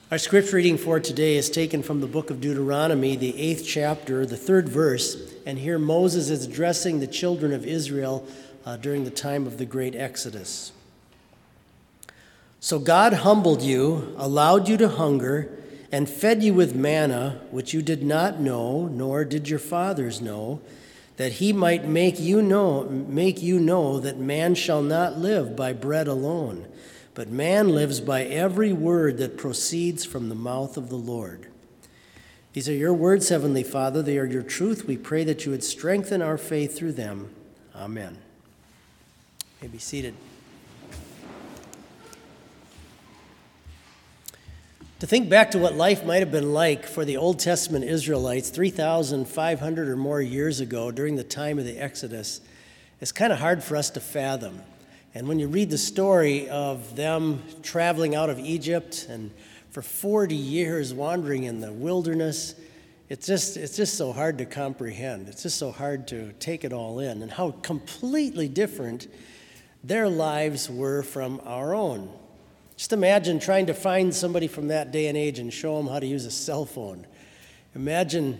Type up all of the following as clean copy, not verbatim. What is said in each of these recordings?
Our scripture reading for today is taken from the book of Deuteronomy, the 8th chapter, the 3rd verse, and here Moses is addressing the children of Israel during the time of the great Exodus. So God humbled you, allowed you to hunger, and fed you with manna, which you did not know, nor did your fathers know, that he might make you know that man shall not live by bread alone, but man lives by every word that proceeds from the mouth of the Lord. These are your words, Heavenly Father. They are your truth. We pray that you would strengthen our faith through them. Amen. You may be seated. To think back to what life might have been like for the Old Testament Israelites 3,500 or more years ago during the time of the Exodus is kind of hard for us to fathom. And when you read the story of them traveling out of Egypt and for 40 years wandering in the wilderness, it's just so hard to comprehend. It's just so hard to take it all in, and how completely different their lives were from our own. Just imagine trying to find somebody from that day and age and show them how to use a cell phone. Imagine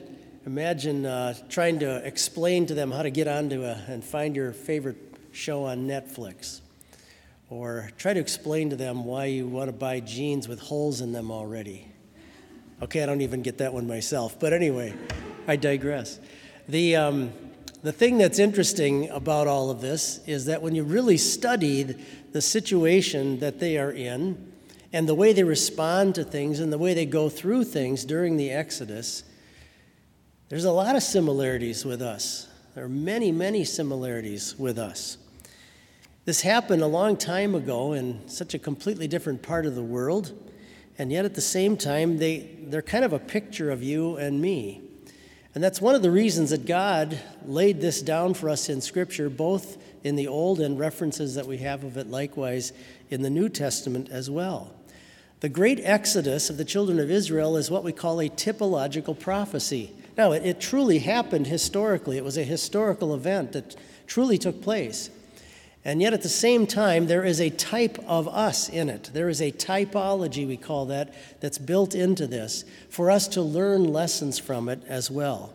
trying to explain to them how to get onto and find your favorite show on Netflix. Or try to explain to them why you want to buy jeans with holes in them already. Okay, I don't even get that one myself. But anyway, I digress. The thing that's interesting about all of this is that when you really study the situation that they are in and the way they respond to things and the way they go through things during the Exodus, there's a lot of similarities with us. There are many, many similarities with us. This happened a long time ago in such a completely different part of the world, and yet at the same time, they're kind of a picture of you and me. And that's one of the reasons that God laid this down for us in Scripture, both in the Old and references that we have of it likewise in the New Testament as well. The great Exodus of the children of Israel is what we call a typological prophecy. Now, it truly happened historically. It was a historical event that truly took place. And yet at the same time, there is a type of us in it. There is a typology, we call that, that's built into this for us to learn lessons from it as well.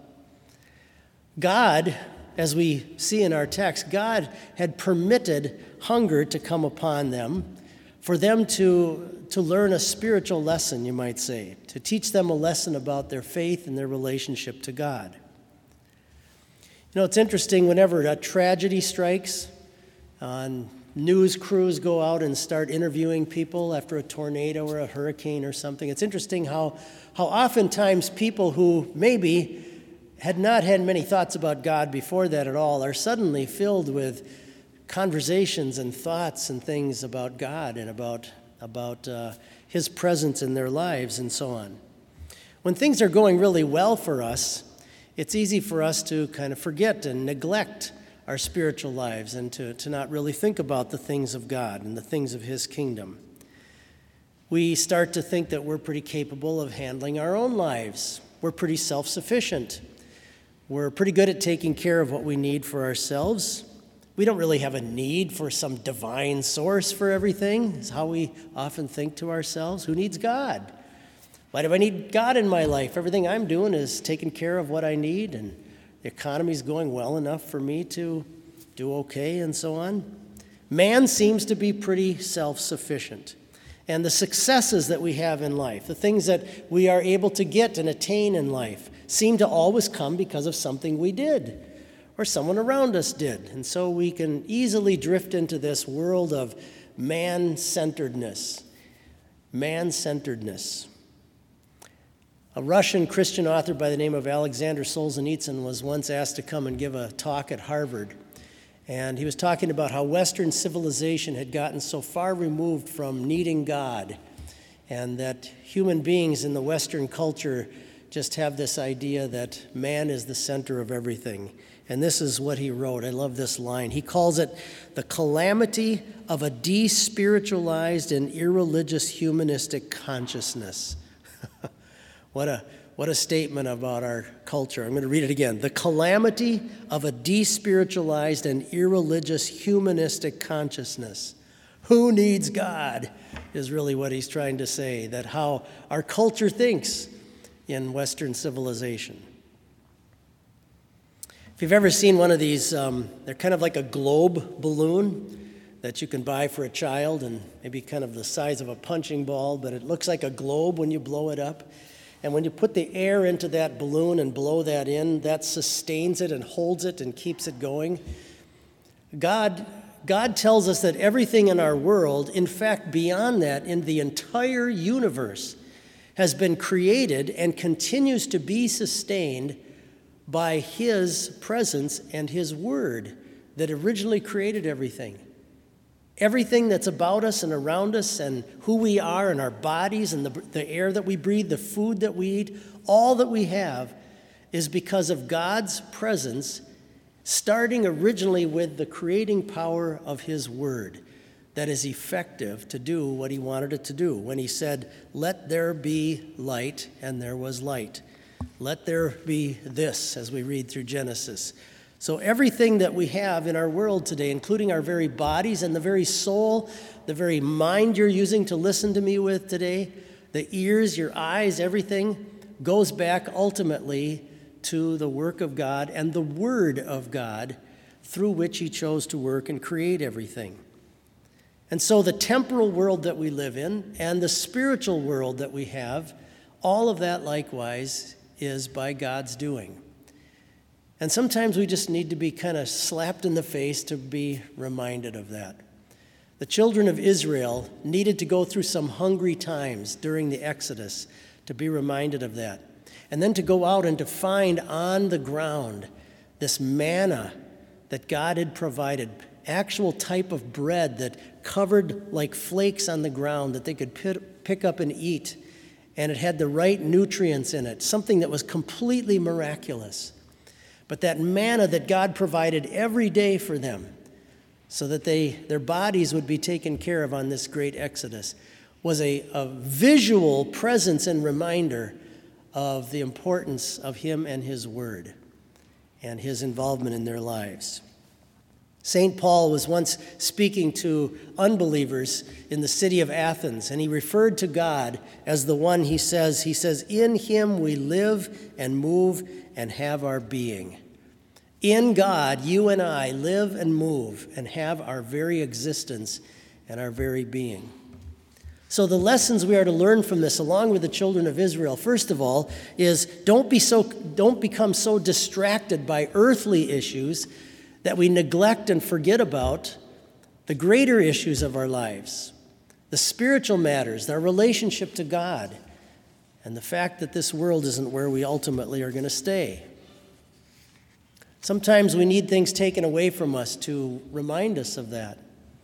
God, as we see in our text, God had permitted hunger to come upon them for them to learn a spiritual lesson, you might say, to teach them a lesson about their faith and their relationship to God. You know, it's interesting whenever a tragedy strikes, news crews go out and start interviewing people after a tornado or a hurricane or something. It's interesting how oftentimes people who maybe had not had many thoughts about God before that at all are suddenly filled with conversations and thoughts and things about God and about His presence in their lives and so on. When things are going really well for us, it's easy for us to kind of forget and neglect our spiritual lives and to not really think about the things of God and the things of His kingdom. We start to think that we're pretty capable of handling our own lives. We're pretty self-sufficient. We're pretty good at taking care of what we need for ourselves. We don't really have a need for some divine source for everything, is how we often think to ourselves. Who needs God? Why do I need God in my life? Everything I'm doing is taking care of what I need, and the economy's going well enough for me to do okay and so on. Man seems to be pretty self-sufficient. And the successes that we have in life, the things that we are able to get and attain in life, seem to always come because of something we did or someone around us did. And so we can easily drift into this world of man-centeredness. Man-centeredness. A Russian Christian author by the name of Alexander Solzhenitsyn was once asked to come and give a talk at Harvard. And he was talking about how Western civilization had gotten so far removed from needing God, and that human beings in the Western culture just have this idea that man is the center of everything. And this is what he wrote. I love this line. He calls it the calamity of a despiritualized and irreligious humanistic consciousness. What a statement about our culture. I'm going to read it again. The calamity of a despiritualized and irreligious humanistic consciousness. Who needs God? is really what he's trying to say, that how our culture thinks in Western civilization. If you've ever seen one of these, they're kind of like a globe balloon that you can buy for a child, and maybe kind of the size of a punching ball, but it looks like a globe when you blow it up. And when you put the air into that balloon and blow that in, that sustains it and holds it and keeps it going. God tells us that everything in our world, in fact, beyond that, in the entire universe, has been created and continues to be sustained by His presence and His Word that originally created everything. Everything that's about us and around us and who we are and our bodies and the air that we breathe, the food that we eat, all that we have is because of God's presence, starting originally with the creating power of His Word that is effective to do what He wanted it to do. When He said, "Let there be light," and there was light. "Let there be this," as we read through Genesis. So everything that we have in our world today, including our very bodies and the very soul, the very mind you're using to listen to me with today, the ears, your eyes, everything goes back ultimately to the work of God and the Word of God through which He chose to work and create everything. And so the temporal world that we live in and the spiritual world that we have, all of that likewise is by God's doing. And sometimes we just need to be kind of slapped in the face to be reminded of that. The children of Israel needed to go through some hungry times during the Exodus to be reminded of that. And then to go out and to find on the ground this manna that God had provided, actual type of bread that covered like flakes on the ground that they could pick up and eat. And it had the right nutrients in it, something that was completely miraculous. But that manna that God provided every day for them so that their bodies would be taken care of on this great Exodus was a visual presence and reminder of the importance of Him and His Word and His involvement in their lives. St. Paul was once speaking to unbelievers in the city of Athens, and he referred to God as the one, he says, "In Him we live and move and have our being." In God, you and I live and move and have our very existence and our very being. So the lessons we are to learn from this, along with the children of Israel, first of all, is don't become so distracted by earthly issues that we neglect and forget about the greater issues of our lives, the spiritual matters, our relationship to God, and the fact that this world isn't where we ultimately are going to stay. Sometimes we need things taken away from us to remind us of that.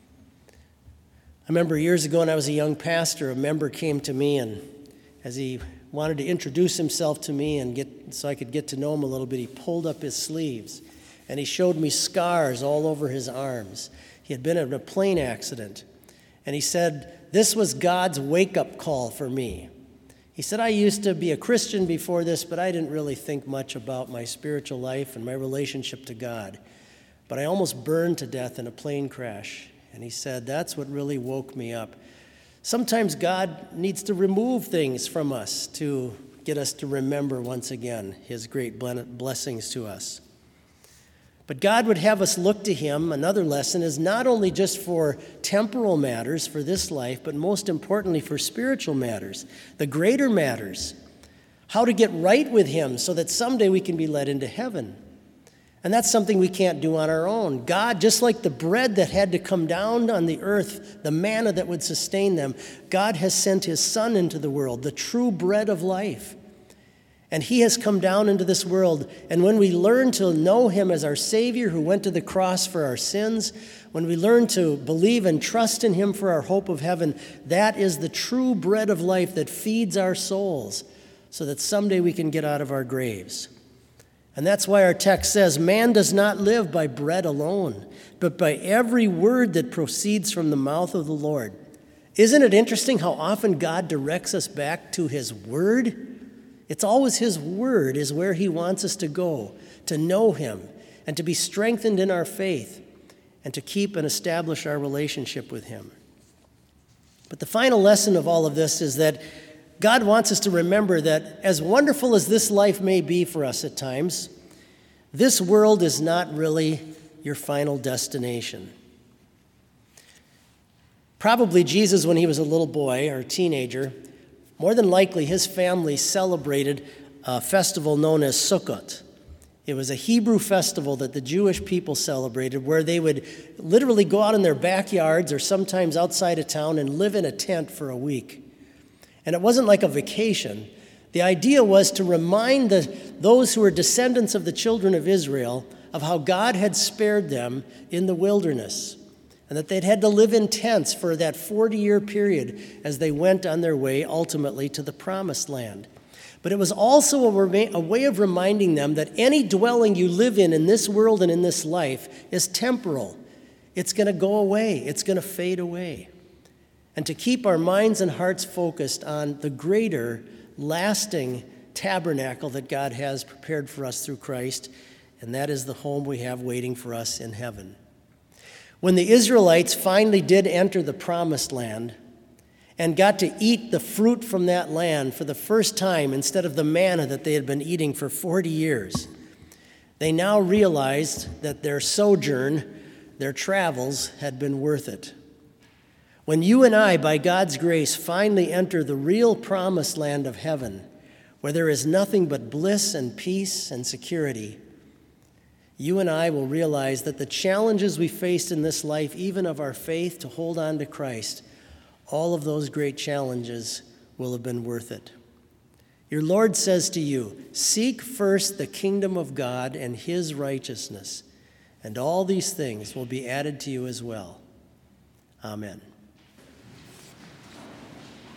I remember years ago when I was a young pastor, a member came to me, and as he wanted to introduce himself to me and so I could get to know him a little bit, he pulled up his sleeves and he showed me scars all over his arms. He had been in a plane accident, and he said, "This was God's wake-up call for me." He said, "I used to be a Christian before this, but I didn't really think much about my spiritual life and my relationship to God. But I almost burned to death in a plane crash." And he said, "That's what really woke me up." Sometimes God needs to remove things from us to get us to remember once again His great blessings to us. But God would have us look to Him. Another lesson is not only just for temporal matters, for this life, but most importantly for spiritual matters, the greater matters, how to get right with Him so that someday we can be led into heaven. And that's something we can't do on our own. God, just like the bread that had to come down on the earth, the manna that would sustain them, God has sent His Son into the world, the true bread of life. And He has come down into this world. And when we learn to know Him as our Savior who went to the cross for our sins, when we learn to believe and trust in Him for our hope of heaven, that is the true bread of life that feeds our souls so that someday we can get out of our graves. And that's why our text says, "Man does not live by bread alone, but by every word that proceeds from the mouth of the Lord." Isn't it interesting how often God directs us back to His Word? It's always His Word is where He wants us to go, to know Him, and to be strengthened in our faith, and to keep and establish our relationship with Him. But the final lesson of all of this is that God wants us to remember that as wonderful as this life may be for us at times, this world is not really your final destination. Probably Jesus, when he was a little boy or a teenager, more than likely his family celebrated a festival known as Sukkot. It was a Hebrew festival that the Jewish people celebrated where they would literally go out in their backyards or sometimes outside of town and live in a tent for a week. And it wasn't like a vacation. The idea was to remind those who were descendants of the children of Israel of how God had spared them in the wilderness and that they'd had to live in tents for that 40-year period as they went on their way ultimately to the Promised Land. But it was also a way of reminding them that any dwelling you live in this world and in this life is temporal. It's going to go away. It's going to fade away. And to keep our minds and hearts focused on the greater, lasting tabernacle that God has prepared for us through Christ, and that is the home we have waiting for us in heaven. When the Israelites finally did enter the Promised Land and got to eat the fruit from that land for the first time instead of the manna that they had been eating for 40 years, they now realized that their sojourn, their travels, had been worth it. When you and I, by God's grace, finally enter the real promised land of heaven, where there is nothing but bliss and peace and security, you and I will realize that the challenges we faced in this life, even of our faith to hold on to Christ, all of those great challenges will have been worth it. Your Lord says to you, seek first the kingdom of God and his righteousness, and all these things will be added to you as well. Amen.